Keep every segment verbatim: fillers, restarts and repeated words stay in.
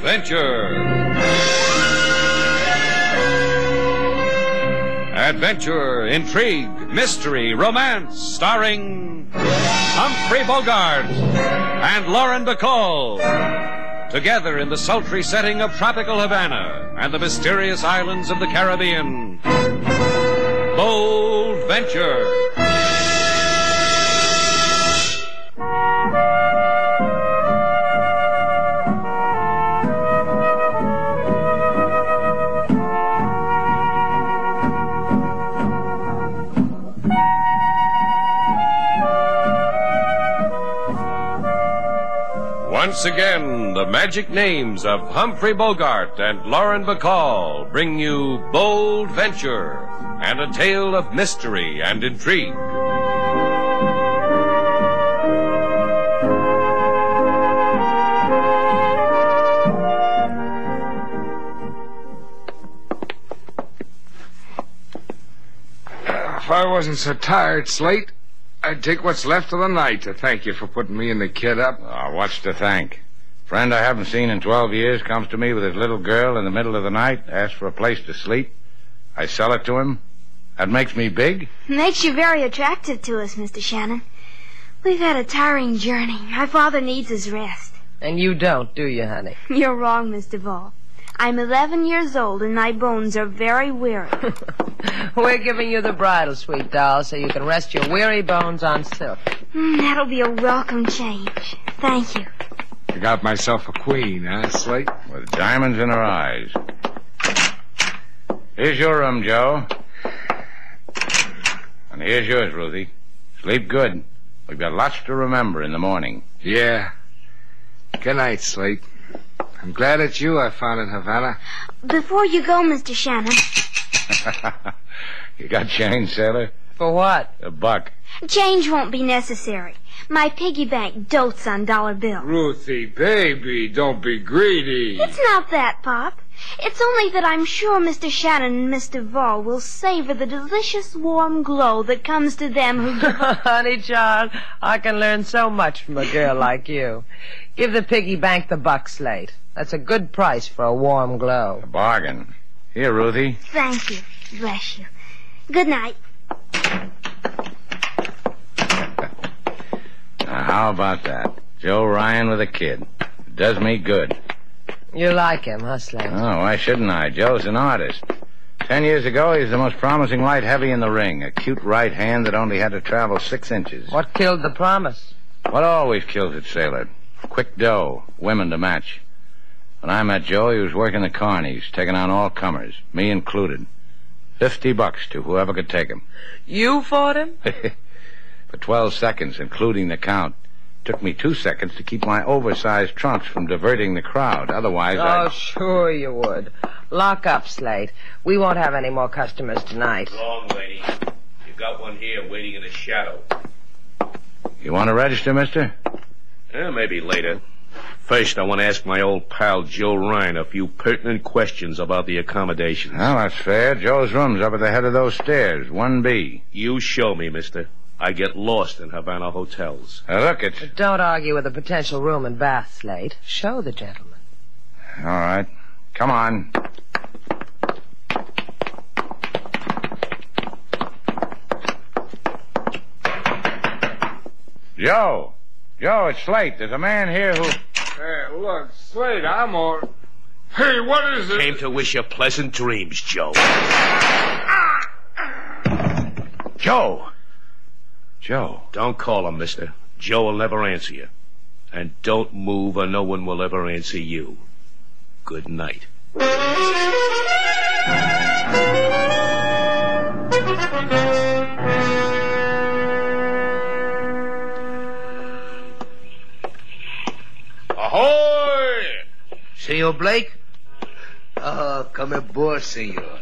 Venture. Adventure, intrigue, mystery, romance, starring Humphrey Bogart and Lauren Bacall. Together in the sultry setting of tropical Havana and the mysterious islands of the Caribbean. Bold Venture. Once again, the magic names of Humphrey Bogart and Lauren Bacall bring you Bold Venture and a tale of mystery and intrigue. If I wasn't so tired, Slate, I'd take what's left of the night to thank you for putting me and the kid up. Oh, what's to thank? Friend I haven't seen in twelve years comes to me with his little girl in the middle of the night, asks for a place to sleep. I sell it to him. That makes me big? Makes you very attractive to us, Mister Shannon. We've had a tiring journey. My father needs his rest. And you don't, do you, honey? You're wrong, Mister Ball. I'm eleven years old and my bones are very weary. We're giving you the bridle, sweet doll, so you can rest your weary bones on silk. Mm, that'll be a welcome change. Thank you. I got myself a queen, huh, Slate? With diamonds in her eyes. Here's your room, Joe. And here's yours, Ruthie. Sleep good. We've got lots to remember in the morning. Yeah. Good night, Slate. I'm glad it's you I found in Havana. Before you go, Mister Shannon. You got change, sailor? For what? A buck. Change won't be necessary. My piggy bank dotes on dollar bills. Ruthie, baby, don't be greedy. It's not that, Pop. It's only that I'm sure Mister Shannon and Mister Vall will savor the delicious warm glow that comes to them who give up. Honey, child, I can learn so much from a girl like you. Give the piggy bank the buck, Slate. That's a good price for a warm glow. A bargain. Here, Ruthie. Thank you. Bless you. Good night. Now, how about that? Joe Ryan with a kid. It does me good. You like him, huh, Slate? Oh, why shouldn't I? Joe's an artist. Ten years ago, he was the most promising light heavy in the ring. A cute right hand that only had to travel six inches. What killed the promise? What always kills it, sailor? Quick dough. Women to match. When I met Joe, he was working the carnies, taking on all comers, me included. Fifty bucks to whoever could take him. You fought him? For twelve seconds, including the count. Took me two seconds to keep my oversized trunks from diverting the crowd. Otherwise, oh, I'd... Oh, sure you would. Lock up, Slate. We won't have any more customers tonight. Wrong, lady. You've got one here waiting in the shadow. You want to register, mister? Eh, maybe later. First, I want to ask my old pal Joe Ryan a few pertinent questions about the accommodations. Well, that's fair. Joe's room's up at the head of those stairs, one B. You show me, mister. I get lost in Havana hotels. Now, look, it's... But don't argue with a potential room and bath, Slate. Show the gentleman. All right. Come on. Joe. Joe, it's Slate. There's a man here who... Hey, look, Slate, I'm all... Hey, what is it? Came to wish you pleasant dreams, Joe. Joe. Joe. Don't call him, mister. Joe will never answer you. And don't move or no one will ever answer you. Good night. Ahoy! Senor Blake? Oh, come aboard, senor.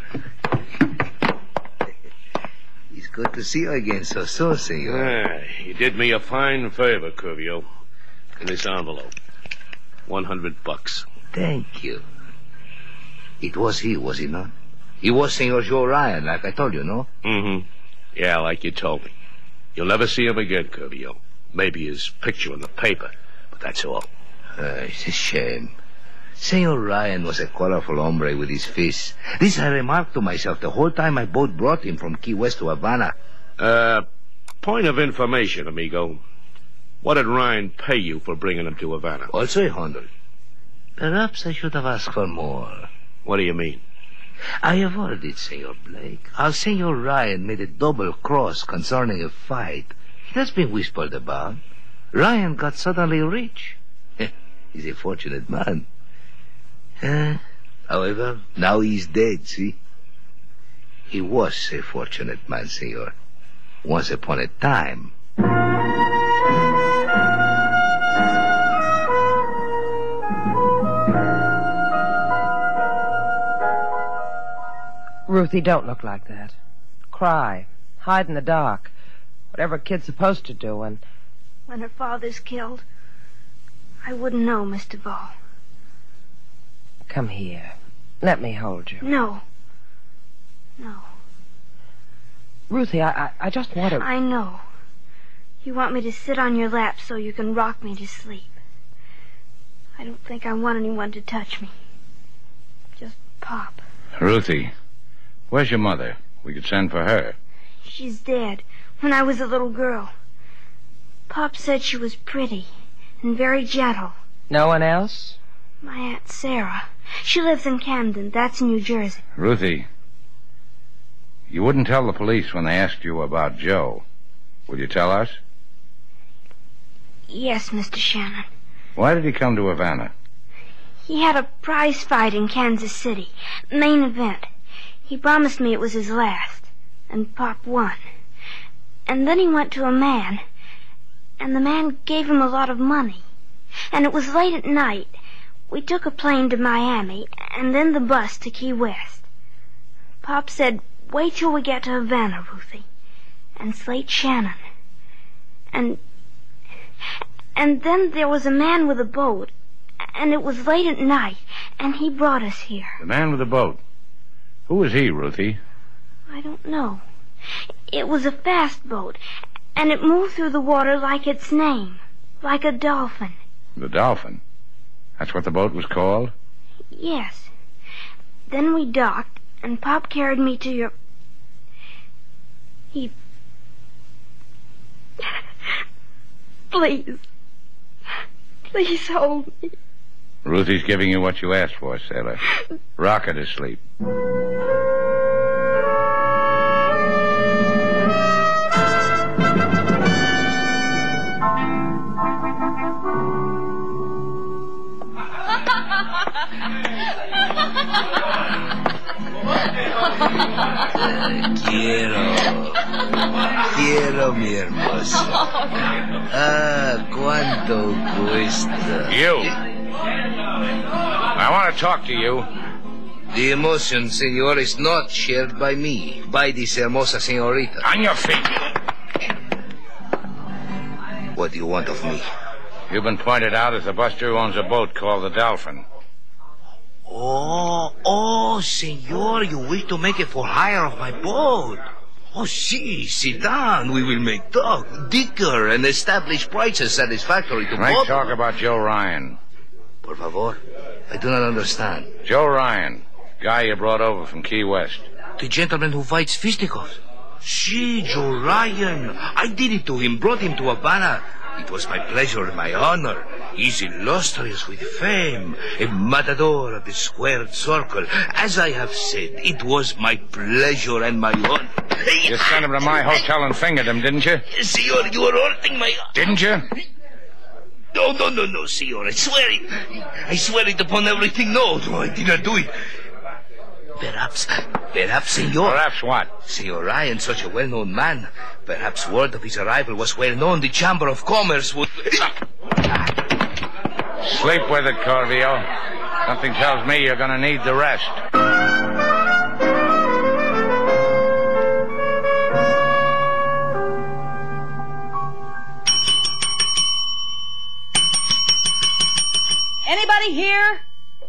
It's good to see you again so soon, senor. Ah, you did me a fine favor, Curvio. In this envelope. One hundred bucks. Thank you. It was he, was he not? He was Senor Joe Ryan, like I told you, no? Mm-hmm. Yeah, like you told me. You'll never see him again, Curvio. Maybe his picture in the paper, but that's all. Uh, it's a shame. Senor Ryan was a colorful hombre with his fists. This I remarked to myself the whole time my boat brought him from Key West to Havana. Uh, point of information, amigo. What did Ryan pay you for bringing him to Havana? Also a hundred. Perhaps I should have asked for more. What do you mean? I have heard it, Senor Blake. How Senor Ryan made a double cross concerning a fight. It has been whispered about. Ryan got suddenly rich. He's a fortunate man. Uh, however, now he's dead, see? He was a fortunate man, senor. Once upon a time. Ruthie, don't look like that. Cry. Hide in the dark. Whatever a kid's supposed to do, and... When her father's killed, I wouldn't know, Mister Ball. Come here. Let me hold you. No. No. Ruthie, I, I, I just want to... I know. You want me to sit on your lap so you can rock me to sleep. I don't think I want anyone to touch me. Just Pop. Ruthie, where's your mother? We could send for her. She's dead when I was a little girl. Pop said she was pretty and very gentle. No one else? My Aunt Sarah. She lives in Camden. That's in New Jersey. Ruthie, you wouldn't tell the police when they asked you about Joe. Will you tell us? Yes, Mister Shannon. Why did he come to Havana? He had a prize fight in Kansas City. Main event. He promised me it was his last. And Pop won. And then he went to a man. And the man gave him a lot of money. And it was late at night. We took a plane to Miami, and then the bus to Key West. Pop said, wait till we get to Havana, Ruthie. And Slate Shannon. And... And then there was a man with a boat, and it was late at night, and he brought us here. The man with the boat. Who was he, Ruthie? I don't know. It was a fast boat, and it moved through the water like its name, like a dolphin. The Dolphin? That's what the boat was called? Yes. Then we docked, and Pop carried me to your... He... Please. Please hold me. Ruthie's giving you what you asked for, sailor. Rock her to sleep. Quiero. Quiero, mi hermosa. Ah, cuánto cuesta. You. I want to talk to you. The emotion, senor, is not shared by me, by this hermosa senorita. On your feet. What do you want of me? You've been pointed out as the buster who owns a boat called the Dolphin. Oh, oh, senor, you wish to make it for hire of my boat. Oh, si, sit down. We will make talk, dicker, and establish prices satisfactory to Make both. talk about Joe Ryan. Por favor, I do not understand. Joe Ryan, guy you brought over from Key West. The gentleman who fights fisticuffs. Si, Joe Ryan. I did it to him, brought him to Havana. It was my pleasure and my honor. He's illustrious with fame, a matador of the squared circle. As I have said, it was my pleasure and my honor. You sent him to my hotel and fingered him, didn't you? Senor, you are hurting my... Didn't you? No, no, no, no, senor. I swear it. I swear it upon everything. No, no, I did not do it. Perhaps, perhaps, senor... Perhaps what? Senor Ryan, such a well-known man. Perhaps word of his arrival was well-known. The Chamber of Commerce would... Sleep with it, Corvio. Something tells me you're going to need the rest. Anybody here?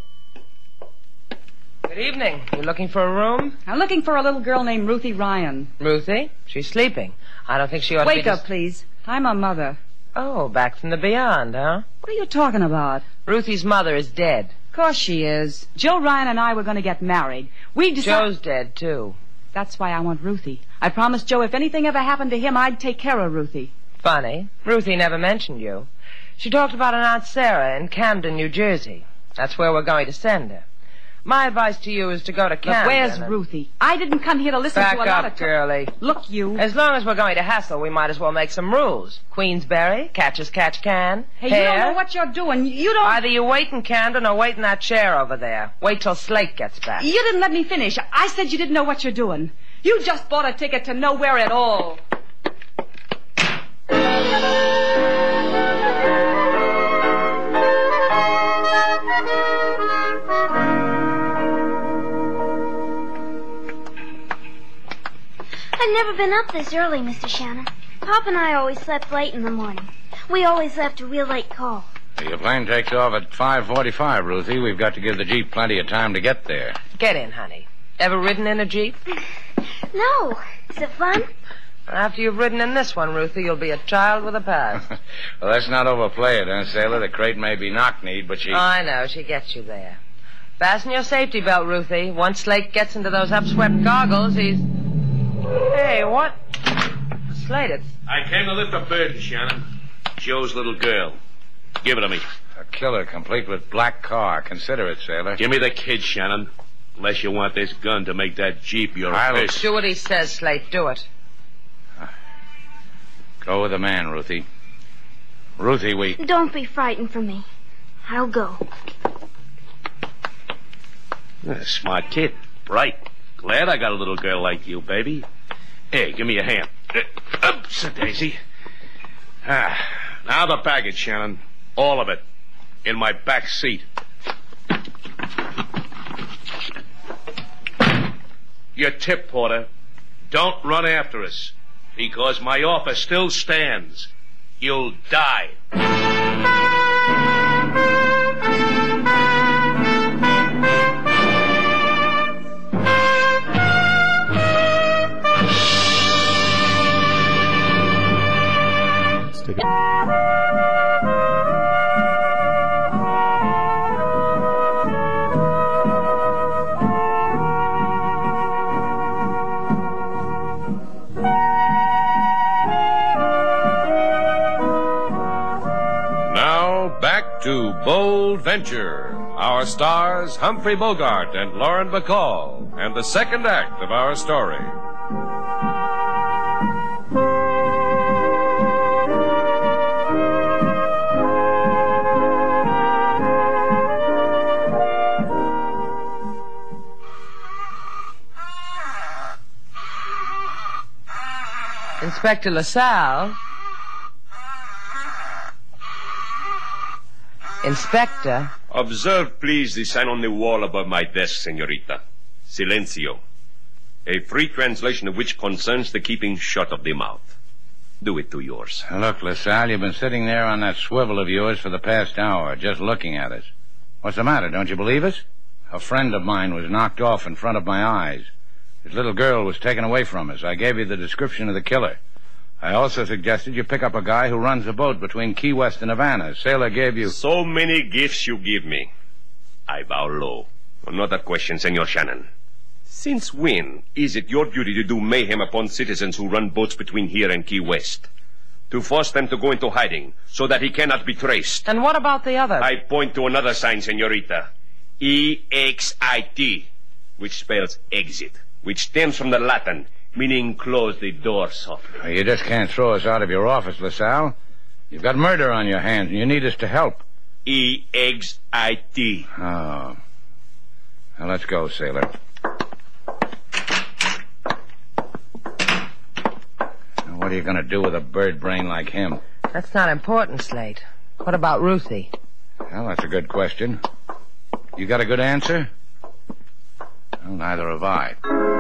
Good evening. You looking for a room? I'm looking for a little girl named Ruthie Ryan. Ruthie? She's sleeping. I don't think she ought to be... Wake up, dis- please. I'm her mother. Oh, back from the beyond, huh? What are you talking about? Ruthie's mother is dead. Of course she is. Jill Ryan and I were going to get married. We decided... Joe's dead, too. That's why I want Ruthie. I promised Joe if anything ever happened to him, I'd take care of Ruthie. Funny. Ruthie never mentioned you. She talked about an Aunt Sarah in Camden, New Jersey. That's where we're going to send her. My advice to you is to go to Camden. Look, where's and... Ruthie? I didn't come here to listen Back to a lot up, of... T- girlie. Look, you... As long as we're going to hassle, we might as well make some rules. Queensberry, catch as catch can. Hey, hair. you don't know what you're doing. You don't... Either you wait in Camden or wait in that chair over there. Wait till Slate gets back. You didn't let me finish. I said you didn't know what you're doing. You just bought a ticket to nowhere at all. I've never been up this early, Mister Shannon. Pop and I always slept late in the morning. We always left a real late call. Your plane takes off at five forty-five, Ruthie. We've got to give the Jeep plenty of time to get there. Get in, honey. Ever ridden in a Jeep? No. Is it fun? After you've ridden in this one, Ruthie, you'll be a child with a past. Well, let's not overplay it, huh, Sailor? The crate may be knock-kneed, but she... Oh, I know. She gets you there. Fasten your safety belt, Ruthie. Once Slate gets into those upswept goggles, he's... Hey, what? Slate, it's... I came to lift a burden, Shannon. Joe's little girl. Give it to me. A killer complete with black car. Consider it, Sailor. Give me the kid, Shannon. Unless you want this gun to make that Jeep your I'll... fist. Do what he says, Slate. Do it. Go with the man, Ruthie. Ruthie, we... Don't be frightened for me. I'll go. Uh, smart kid. Bright. Glad I got a little girl like you, baby. Hey, give me a hand. Uh, oops, a daisy. Ah, now the baggage, Shannon. All of it. In my back seat. Your tip, Porter. Don't run after us. Because my offer still stands. You'll die. Stick it. Back to Bold Venture. Our stars, Humphrey Bogart and Lauren Bacall, and the second act of our story. Inspector LaSalle. Inspector. Observe, please, the sign on the wall above my desk, senorita. Silencio. A free translation of which concerns the keeping shut of the mouth. Do it to yours. Look, LaSalle, you've been sitting there on that swivel of yours for the past hour, just looking at us. What's the matter? Don't you believe us? A friend of mine was knocked off in front of my eyes. His little girl was taken away from us. I gave you the description of the killer. I also suggested you pick up a guy who runs a boat between Key West and Havana. Sailor gave you... So many gifts you give me. I bow low. Another question, Senor Shannon. Since when is it your duty to do mayhem upon citizens who run boats between here and Key West? To force them to go into hiding so that he cannot be traced. And what about the other? I point to another sign, senorita. E X I T, which spells exit, which stems from the Latin, meaning close the door softly. You just can't throw us out of your office, LaSalle. You've got murder on your hands, and you need us to help. E X I T. Oh. Now, let's go, Sailor. Now, what are you going to do with a bird brain like him? That's not important, Slate. What about Ruthie? Well, that's a good question. You got a good answer? Well, neither have I.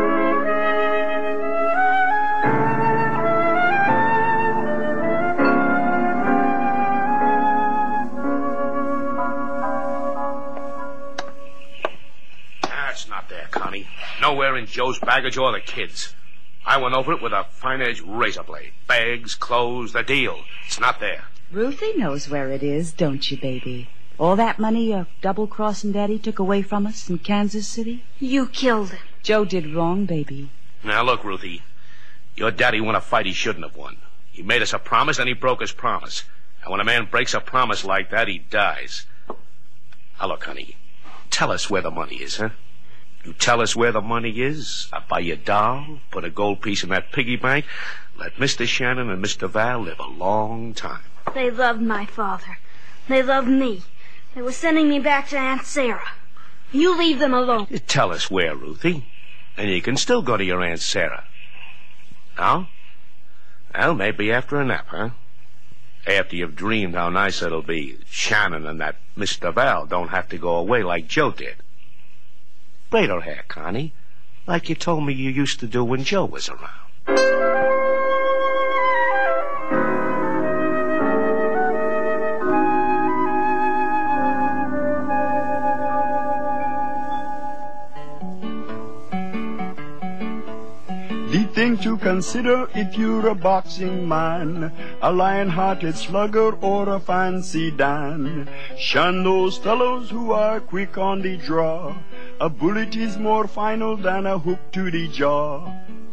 Not there, Connie. Nowhere in Joe's baggage or the kids. I went over it with a fine-edged razor blade. Bags, clothes, the deal. It's not there. Ruthie knows where it is, don't you, baby? All that money your double-crossing daddy took away from us in Kansas City? You killed him. Joe did wrong, baby. Now, look, Ruthie. Your daddy won a fight he shouldn't have won. He made us a promise, and he broke his promise. And when a man breaks a promise like that, he dies. Now, look, honey. Tell us where the money is, huh? You tell us where the money is, I'll buy you a doll, put a gold piece in that piggy bank, let Mister Shannon and Mister Val live a long time. They loved my father. They loved me. They were sending me back to Aunt Sarah. You leave them alone. You tell us where, Ruthie, and you can still go to your Aunt Sarah. Now? Well, maybe after a nap, huh? After you've dreamed how nice it'll be, Shannon and that Mister Val don't have to go away like Joe did. Braid her hair, Connie, like you told me you used to do when Joe was around. The thing to consider if you're a boxing man, a lion-hearted slugger or a fancy Dan. Shun those fellows who are quick on the draw. A bullet is more final than a hook to the jaw.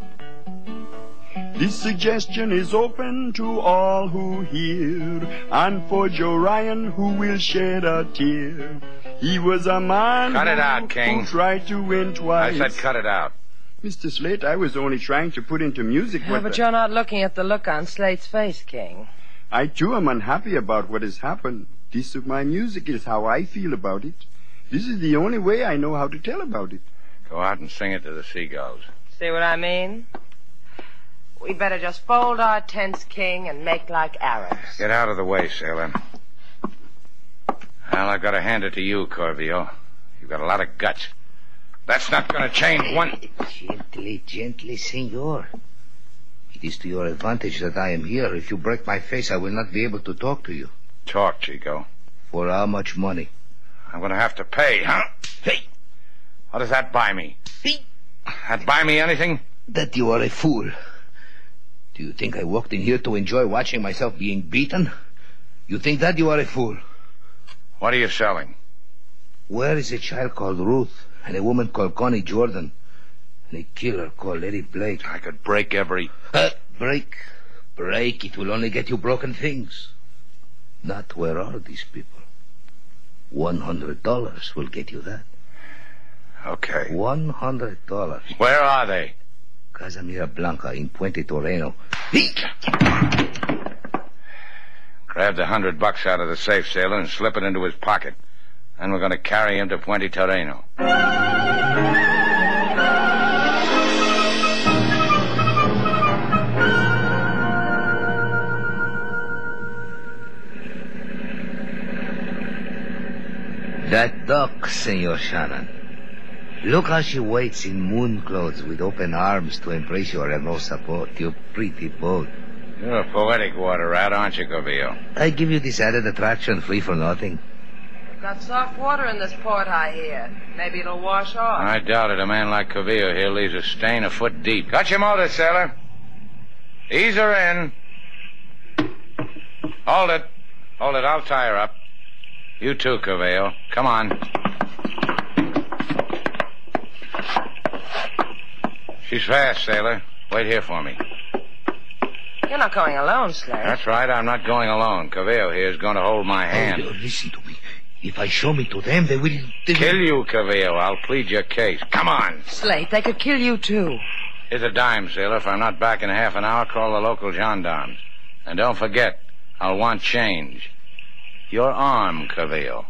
This suggestion is open to all who hear, and for Joe Ryan who will shed a tear. He was a man Cut it who, out, King. who tried to win twice. I said cut it out. Mister Slate, I was only trying to put into music Yeah, what but the... you're not looking at the look on Slate's face, King. I, too, am unhappy about what has happened. This of my music is how I feel about it. This is the only way I know how to tell about it. Go out and sing it to the seagulls. See what I mean? We better just fold our tents, King, and make like Arabs. Get out of the way, sailor. Well, I've got to hand it to you, Corvio. You've got a lot of guts. That's not going to change one... Gently, gently, senor. It is to your advantage that I am here. If you break my face, I will not be able to talk to you. Talk, Chico. For how much money? I'm going to have to pay, huh? Hey! What does that buy me? Hey! That buy me anything? That you are a fool. Do you think I walked in here to enjoy watching myself being beaten? You think that you are a fool? What are you selling? Where is a child called Ruth and a woman called Connie Jordan and a killer called Eddie Blake? I could break every... Uh, break? Break? It will only get you broken things. Not where are these people? One hundred dollars will get you that. Okay. One hundred dollars. Where are they? Casamira Blanca in Puente Toreno. Grab the hundred bucks out of the safe, sailor, and slip it into his pocket. Then we're going to carry him to Puente Toreno. That duck, Senor Shannon. Look how she waits in moon clothes with open arms to embrace your hermosa boat, your pretty boat. You're a poetic water rat, aren't you, Corvio? I give you this added attraction free for nothing. We've got soft water in this port, I hear. Maybe it'll wash off. I doubt it. A man like Corvio here leaves a stain a foot deep. Got your motor, sailor. Ease her in. Hold it. Hold it. I'll tie her up. You too, Corvio. Come on. She's fast, sailor. Wait here for me. You're not going alone, Slate. That's right. I'm not going alone. Corvio here is going to hold my hand. Oh, listen to me. If I show me to them, they will... They will... Kill you, Corvio. I'll plead your case. Come on. Slate, they could kill you, too. Here's a dime, sailor. If I'm not back in half an hour, call the local gendarmes. And don't forget, I'll want change. Your arm, Corvio.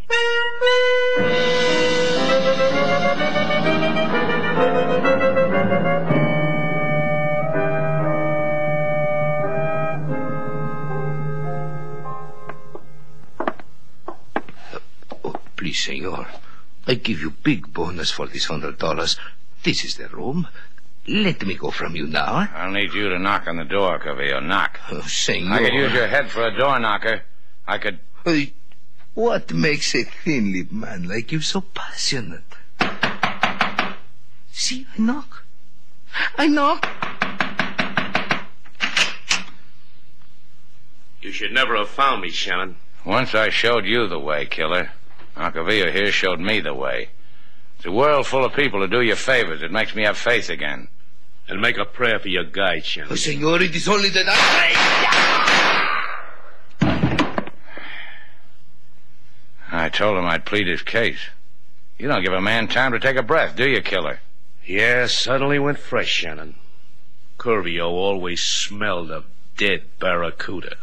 Please, senor. I give you big bonus for this hundred dollars. This is the room. Let me go from you now. Huh? I'll need you to knock on the door, Corvio. Knock. Oh, senor. I could use your head for a door knocker. I could... Hey, what makes a thin-lipped man like you so passionate? See, I knock. I knock. You should never have found me, Shannon. Once I showed you the way, killer. Uncle Villa here showed me the way. It's a world full of people who do you favors. It makes me have faith again. And make a prayer for your guide, Shannon. Oh, senor, it is only that I... I told him I'd plead his case. You don't give a man time to take a breath, do you, killer? Yeah, suddenly went fresh, Shannon. Curvio always smelled of dead barracuda.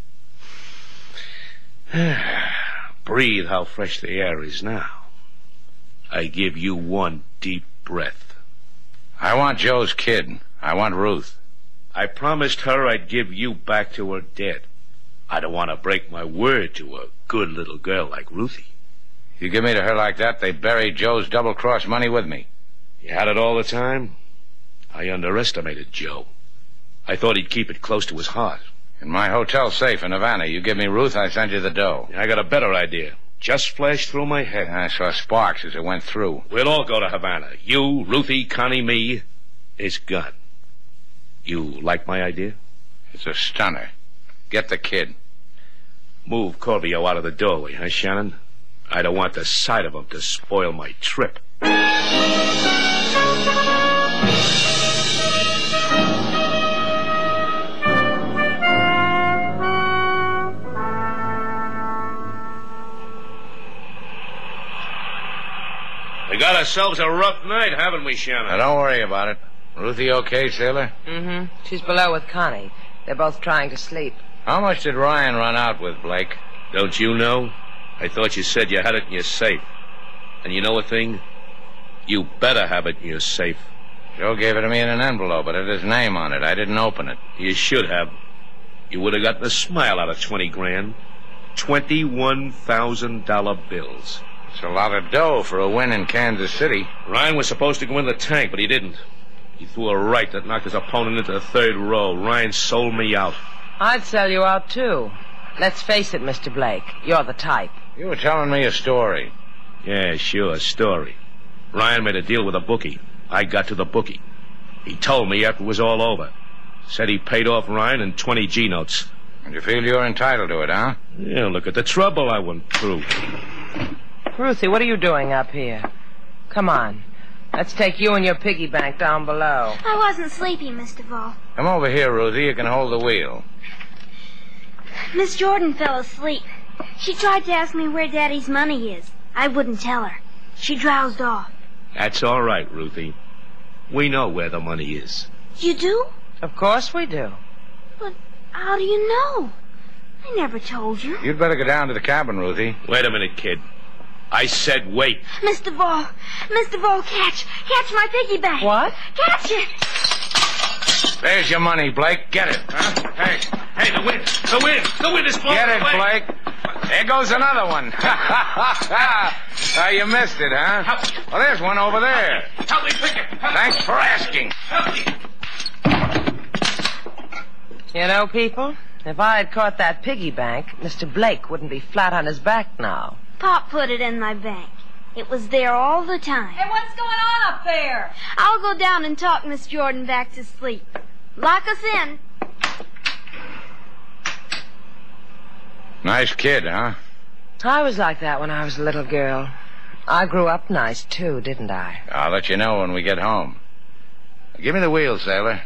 Breathe how fresh the air is now. I give you one deep breath. I want Joe's kid. I want Ruth. I promised her I'd give you back to her dead. I don't want to break my word to a good little girl like Ruthie. You give me to her like that, they bury Joe's double-cross money with me. You had it all the time? I underestimated Joe. I thought he'd keep it close to his heart. In my hotel safe in Havana, you give me Ruth, I send you the dough. I got a better idea. Just flashed through my head. I saw sparks as it went through. We'll all go to Havana. You, Ruthie, Connie, me. It's gone. You like my idea? It's a stunner. Get the kid. Move Corvio out of the doorway, huh, Shannon? I don't want the sight of him to spoil my trip. We got ourselves a rough night, haven't we, Shannon? Now, don't worry about it. Ruthie okay, sailor? Mm-hmm. She's below with Connie. They're both trying to sleep. How much did Ryan run out with, Blake? Don't you know? I thought you said you had it in your safe. And you know a thing? You better have it in your safe. Joe gave it to me in an envelope, but it had his name on it. I didn't open it. You should have. You would have gotten a smile out of twenty grand. Twenty-one thousand dollar bills. It's a lot of dough for a win in Kansas City. Ryan was supposed to go in the tank, but he didn't. He threw a right that knocked his opponent into the third row. Ryan sold me out. I'd sell you out, too. Let's face it, Mister Blake. You're the type. You were telling me a story. Yeah, sure, a story. Ryan made a deal with a bookie. I got to the bookie. He told me after it was all over. Said he paid off Ryan in twenty G notes. And you feel you're entitled to it, huh? Yeah, look at the trouble I went through. Ruthie, what are you doing up here? Come on. Let's take you and your piggy bank down below. I wasn't sleepy, Mister Ball. Come over here, Ruthie. You can hold the wheel. Miss Jordan fell asleep. She tried to ask me where Daddy's money is. I wouldn't tell her. She drowsed off. That's all right, Ruthie. We know where the money is. You do? Of course we do. But how do you know? I never told you. You'd better go down to the cabin, Ruthie. Wait a minute, kid. I said wait. Mister Ball. Mister Ball, catch. Catch my piggy bank. What? Catch it. There's your money, Blake. Get it, huh? Hey. Hey, the wind. The wind. The wind is blowing Get it, away. Blake. There goes another one. uh, you missed it, huh? Help. Well, there's one over there. Help me pick it. Help Thanks for asking. Help me. You know, people, if I had caught that piggy bank, Mister Blake wouldn't be flat on his back now. Pop put it in my bank. It was there all the time. Hey, what's going on up there? I'll go down and talk Miss Jordan back to sleep. Lock us in. Nice kid, huh? I was like that when I was a little girl. I grew up nice, too, didn't I? I'll let you know when we get home. Give me the wheel, sailor.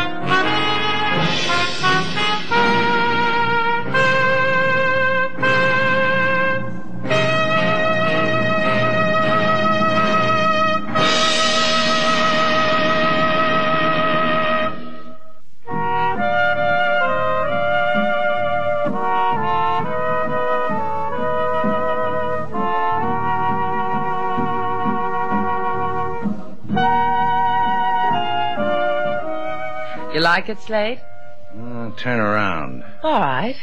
You like it, Slade? Uh, turn around. All right.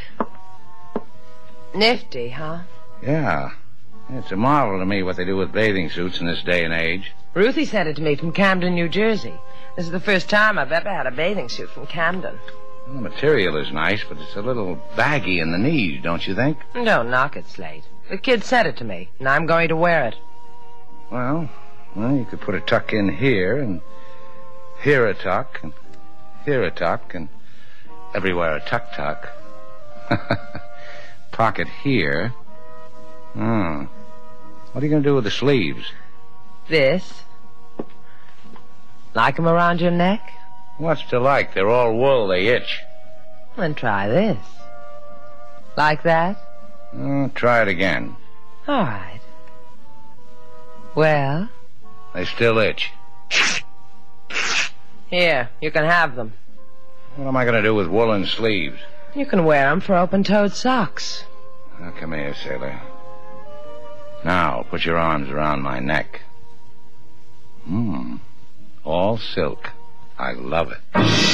Nifty, huh? Yeah. It's a marvel to me what they do with bathing suits in this day and age. Ruthie sent it to me from Camden, New Jersey. This is the first time I've ever had a bathing suit from Camden. Well, the material is nice, but it's a little baggy in the knees, don't you think? Don't knock it, Slade. The kid sent it to me, and I'm going to wear it. Well, well, you could put a tuck in here, and here a tuck, and here a tuck, and everywhere a tuck-tuck. Pocket here. Hmm. What are you going to do with the sleeves? This. Like 'em around your neck? What's to like? They're all wool. They itch. Then try this. Like that? Oh, try it again. All right. Well? They still itch. Here, you can have them. What am I going to do with woolen sleeves? You can wear 'em for open-toed socks. Now, come here, sailor. Now, put your arms around my neck. Hmm. All silk. I love it.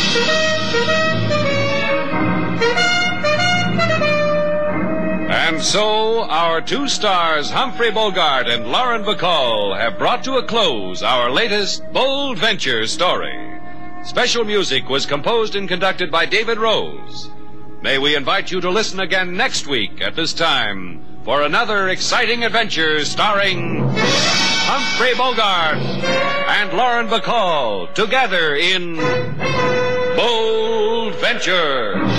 And so, our two stars, Humphrey Bogart and Lauren Bacall, have brought to a close our latest Bold Venture story. Special music was composed and conducted by David Rose. May we invite you to listen again next week at this time for another exciting adventure starring Humphrey Bogart and Lauren Bacall together in Bold Venture.